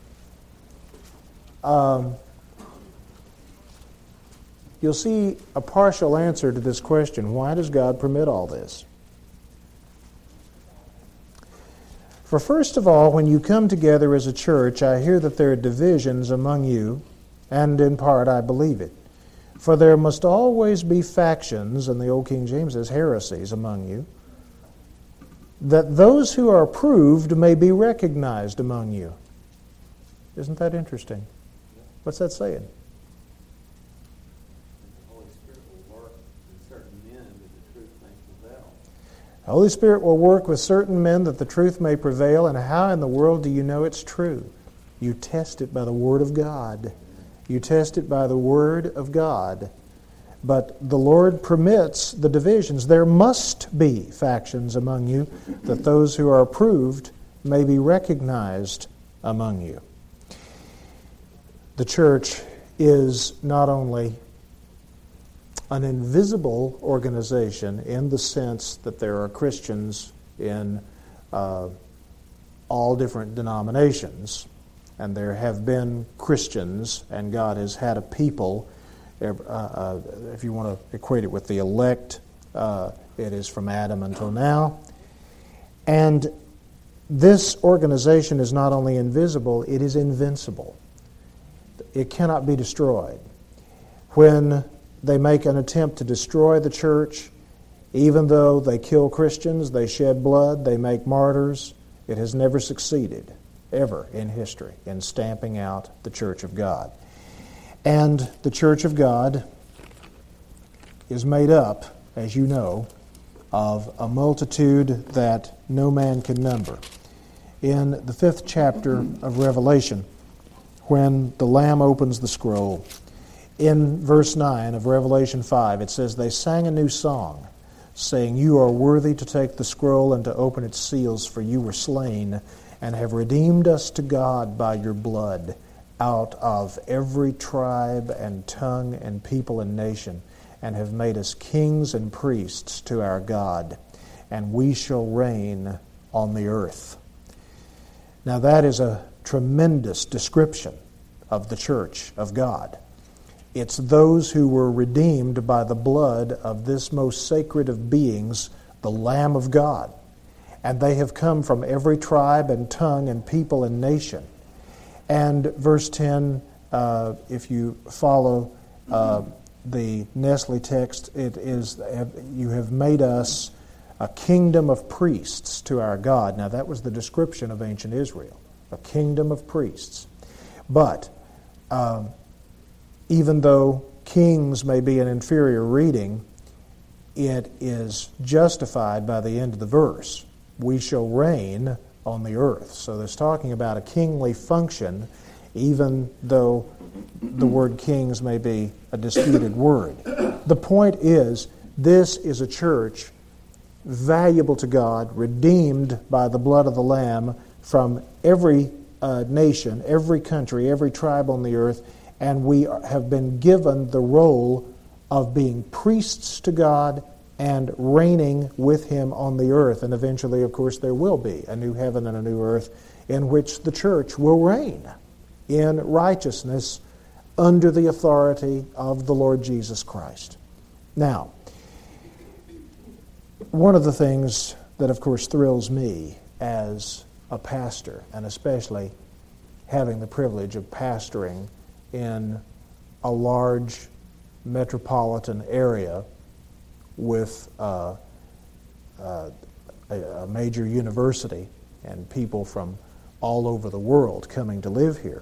um, you'll see a partial answer to this question. Why does God permit all this? For first of all, when you come together as a church, I hear that there are divisions among you, and in part I believe it. For there must always be factions, and the old King James says heresies among you, that those who are approved may be recognized among you. Isn't that interesting? What's that saying? The Holy Spirit will work in certain men that the truth may prevail. The Holy Spirit will work with certain men that the truth may prevail. And how in the world do you know it's true? You test it by the Word of God. You test it by the Word of God. But the Lord permits the divisions. There must be factions among you, that those who are approved may be recognized among you. The church is not only an invisible organization in the sense that there are Christians in uh, all different denominations, and there have been Christians, and God has had a people. Uh, uh, if you want to equate it with the elect, uh, it is from Adam until now. And this organization is not only invisible, it is invincible. It cannot be destroyed. When they make an attempt to destroy the church, even though they kill Christians, they shed blood, they make martyrs, it has never succeeded, ever in history, in stamping out the church of God. And the church of God is made up, as you know, of a multitude that no man can number. In the fifth chapter of Revelation, when the Lamb opens the scroll, in verse nine of Revelation five, it says, "They sang a new song, saying, 'You are worthy to take the scroll and to open its seals, for you were slain and have redeemed us to God by your blood out of every tribe and tongue and people and nation, and have made us kings and priests to our God, and we shall reign on the earth.'" Now that is a tremendous description of the church of God. It's those who were redeemed by the blood of this most sacred of beings, the Lamb of God. And they have come from every tribe and tongue and people and nation. And verse ten, uh, if you follow uh, the Nestle text, it is, "You have made us a kingdom of priests to our God." Now that was the description of ancient Israel, a kingdom of priests. But um, even though kings may be an inferior reading, it is justified by the end of the verse. We shall reign on the earth. So it's talking about a kingly function, even though the word kings may be a disputed word. The point is, this is a church valuable to God, redeemed by the blood of the Lamb from every uh, nation, every country, every tribe on the earth, and we have been given the role of being priests to God and reigning with Him on the earth. And eventually, of course, there will be a new heaven and a new earth in which the church will reign in righteousness under the authority of the Lord Jesus Christ. Now, one of the things that, of course, thrills me as a pastor, and especially having the privilege of pastoring in a large metropolitan area with uh, uh, a, a major university and people from all over the world coming to live here,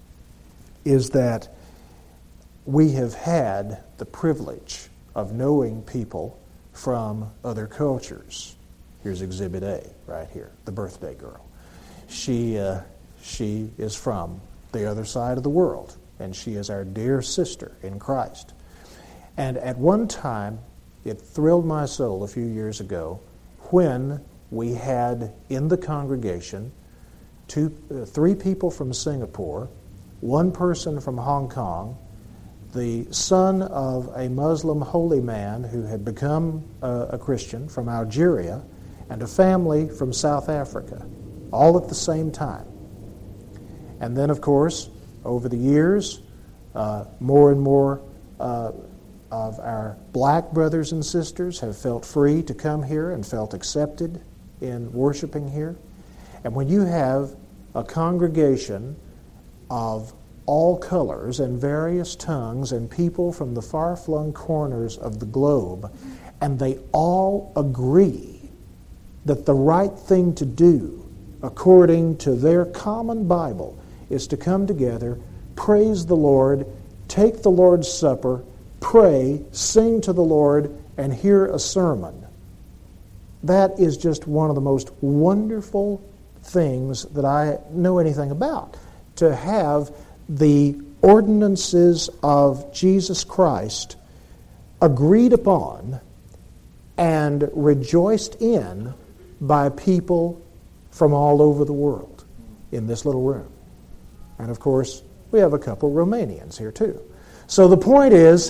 is that we have had the privilege of knowing people from other cultures. Here's Exhibit A right here, the birthday girl. She, uh, she is from the other side of the world, and she is our dear sister in Christ. And at one time, it thrilled my soul a few years ago when we had in the congregation two, uh, three people from Singapore, one person from Hong Kong, the son of a Muslim holy man who had become uh, a Christian from Algeria, and a family from South Africa, all at the same time. And then, of course, over the years, uh, more and more uh, of our black brothers and sisters have felt free to come here and felt accepted in worshiping here. And when you have a congregation of all colors and various tongues and people from the far-flung corners of the globe, and they all agree that the right thing to do, according to their common Bible, is to come together, praise the Lord, take the Lord's Supper, pray, sing to the Lord, and hear a sermon. That is just one of the most wonderful things that I know anything about. To have the ordinances of Jesus Christ agreed upon and rejoiced in by people from all over the world in this little room. And of course, we have a couple Romanians here too. So the point is,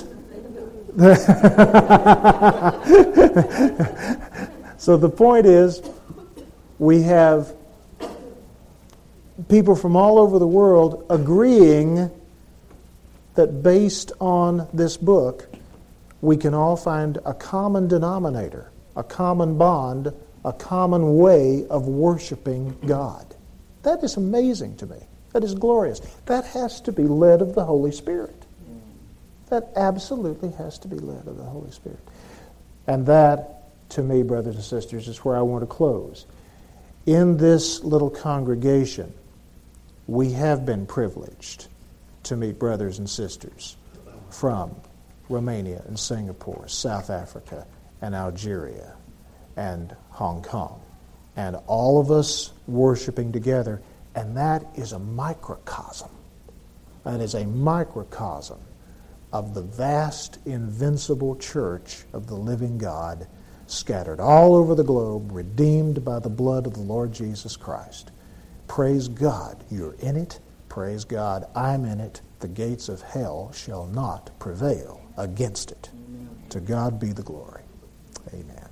so the point is, we have people from all over the world agreeing that based on this book, we can all find a common denominator, a common bond, a common way of worshiping God. That is amazing to me. That is glorious. That has to be led of the Holy Spirit. That absolutely has to be led of the Holy Spirit. And that, to me, brothers and sisters, is where I want to close. In this little congregation, we have been privileged to meet brothers and sisters from Romania and Singapore, South Africa, and Algeria. and Hong Kong. And all of us worshiping together, and that is a microcosm. That is a microcosm of the vast, invincible church of the living God, scattered all over the globe, redeemed by the blood of the Lord Jesus Christ. Praise God, you're in it. Praise God, I'm in it. The gates of hell shall not prevail against it. Amen. To God be the glory. Amen.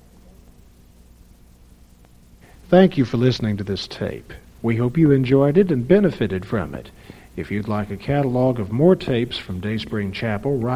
Thank you for listening to this tape. We hope you enjoyed it and benefited from it. If you'd like a catalog of more tapes from Dayspring Chapel, write